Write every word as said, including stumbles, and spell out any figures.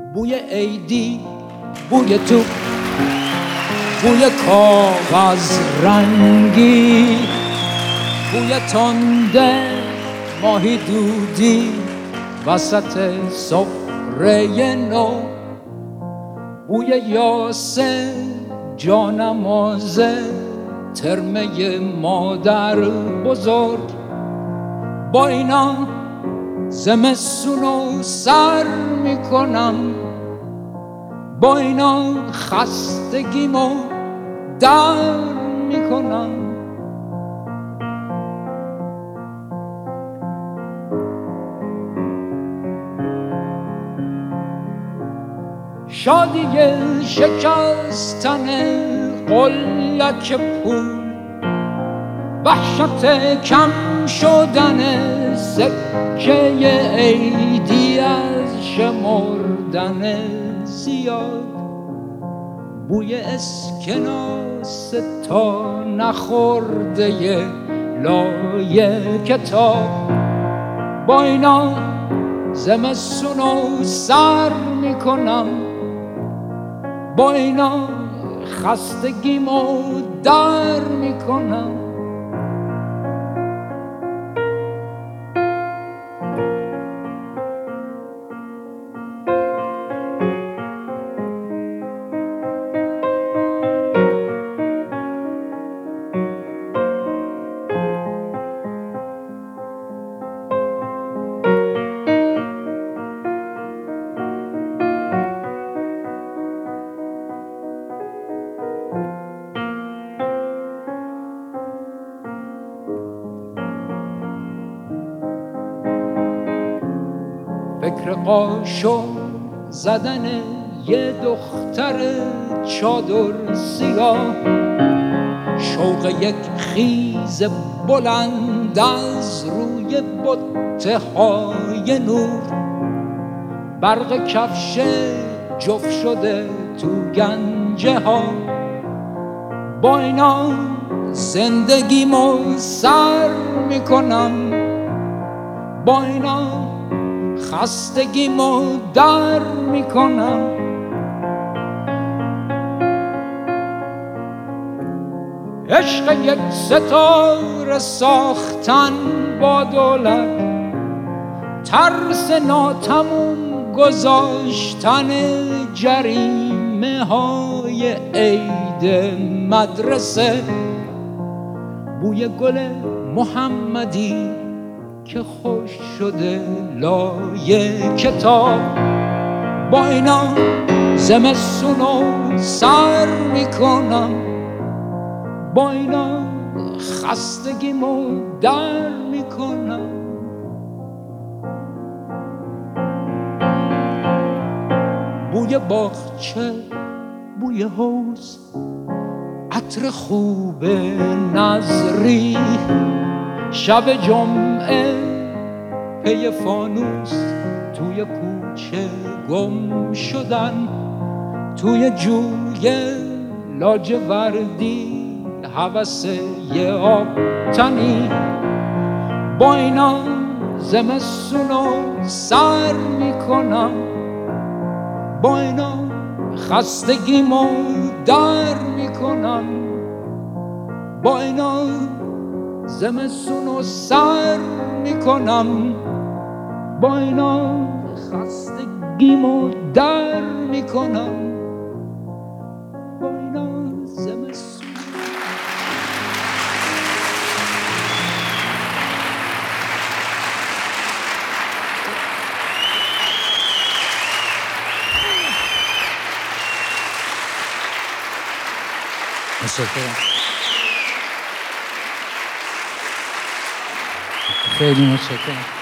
بوی عیدی، بوی تو، بوی کاغذ رنگی، بوی تنده ماهی دودی وسط سفره نو، بوی یاسه جانمازه ترمه مادر بزرگ. با اینا زمستونو سر میکنم، با اینا خستگیمو در میکنم. شادی شکستن قلک پول، وحشت کم شدن سکه عیدی از شمردن زیاد، بوی اسکناس تا نخورده لای کتاب. با اینا زمستونو سر میکنم، با اینا خستگیمو در میکنم. فکر قاشق زدن یه دختر چادر سیاه، شوق یک خیز بلند از روی بطه های نور، برق کفش جفت شده تو گنجه ها. با اینا زندگیمو سر میکنم، با اینا خستگیمو در میکنم. عشق یک ستاره ساختن با دولت، ترس ناتموم گذاشتن جریمه های عید مدرسه، بوی گل محمدی که خوش شده لای کتاب. با اینا زمستونو سر میکنم، با اینا خستگیمو در میکنم. بوی باغچه، بوی حوض، عطر خوب نظری، شب جمعه پی فانوس توی کوچه گم شدن، توی جوی لاجوردی هوس یه آب تنی. با اینا زمستونو سر میکنم، با اینا خستگیمو در میکنم، با اینا زمستونو سر میکنم، با اینا خستگیمو در میکنم، با اینا زمستون. متشکرم. خیلی متشکرم.